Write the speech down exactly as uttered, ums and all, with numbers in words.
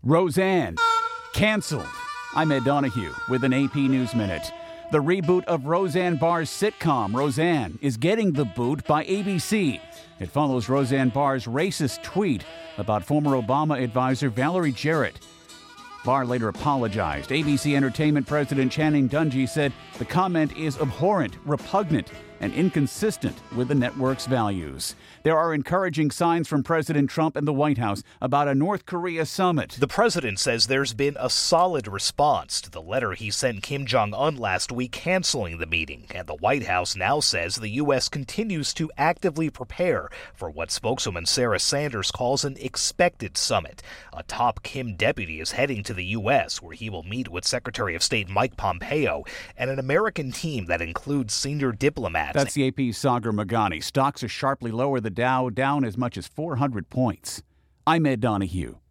Roseanne, canceled. I'm Ed Donahue with an A P News Minute. The reboot of Roseanne Barr's sitcom, Roseanne, is getting the boot by A B C. It follows Roseanne Barr's racist tweet about former Obama advisor Valerie Jarrett. Barr later apologized. A B C Entertainment President Channing Dungey said the comment is abhorrent, repugnant, and inconsistent with the network's values. There are encouraging signs from President Trump and the White House about a North Korea summit. The president says there's been a solid response to the letter he sent Kim Jong-un last week canceling the meeting, and the White House now says the U S continues to actively prepare for what spokeswoman Sarah Sanders calls an expected summit. A top Kim deputy is heading to the U S, where he will meet with Secretary of State Mike Pompeo and an American team that includes senior diplomats. That's the A P's Sagar Meghani. Stocks are sharply lower. The Dow down as much as four hundred points. I'm Ed Donahue.